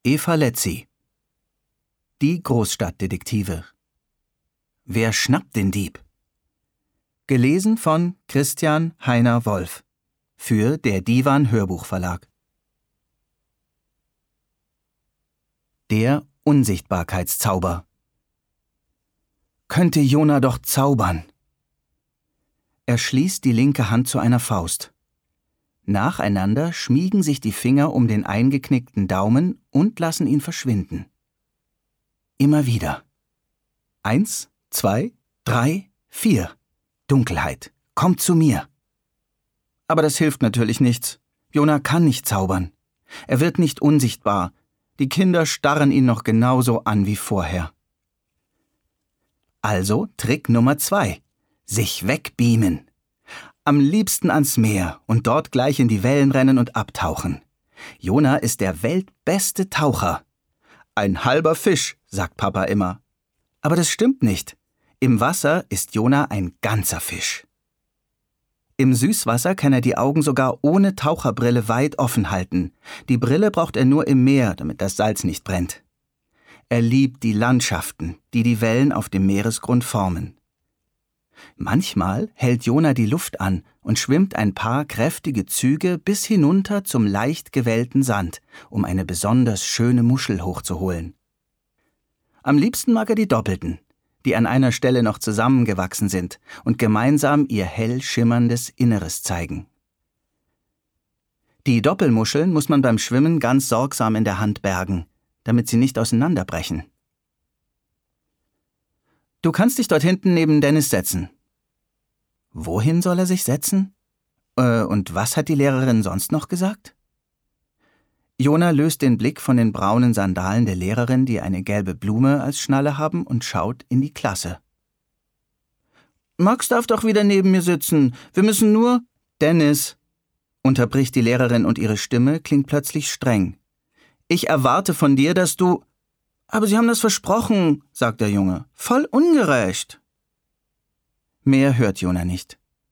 Eva Letzi. Die Großstadtdetektive. Wer schnappt den Dieb? Gelesen von Christian Heiner Wolf für der Divan Hörbuchverlag. Der Unsichtbarkeitszauber. Könnte Jona doch zaubern. Er schließt die linke Hand zu einer Faust. Nacheinander schmiegen sich die Finger um den eingeknickten Daumen und lassen ihn verschwinden. Immer wieder. 1, 2, 3, 4. Dunkelheit, komm zu mir. Aber das hilft natürlich nichts. Jona kann nicht zaubern. Er wird nicht unsichtbar. Die Kinder starren ihn noch genauso an wie vorher. Also Trick Nummer 2. Sich wegbeamen. Am liebsten ans Meer und dort gleich in die Wellen rennen und abtauchen. Jona ist der weltbeste Taucher. Ein halber Fisch, sagt Papa immer. Aber das stimmt nicht. Im Wasser ist Jona ein ganzer Fisch. Im Süßwasser kann er die Augen sogar ohne Taucherbrille weit offen halten. Die Brille braucht er nur im Meer, damit das Salz nicht brennt. Er liebt die Landschaften, die die Wellen auf dem Meeresgrund formen. Manchmal hält Jona die Luft an und schwimmt ein paar kräftige Züge bis hinunter zum leicht gewellten Sand, um eine besonders schöne Muschel hochzuholen. Am liebsten mag er die Doppelten, die an einer Stelle noch zusammengewachsen sind und gemeinsam ihr hell schimmerndes Inneres zeigen. Die Doppelmuscheln muss man beim Schwimmen ganz sorgsam in der Hand bergen, damit sie nicht auseinanderbrechen. Du kannst dich dort hinten neben Dennis setzen. Wohin soll er sich setzen? Und was hat die Lehrerin sonst noch gesagt? Jona löst den Blick von den braunen Sandalen der Lehrerin, die eine gelbe Blume als Schnalle haben, und schaut in die Klasse. Max darf doch wieder neben mir sitzen. Wir müssen nur... Dennis, unterbricht die Lehrerin und ihre Stimme klingt plötzlich streng. Ich erwarte von dir, dass du... Aber Sie haben das versprochen, sagt der Junge. Voll ungerecht. Mehr hört Jona nicht.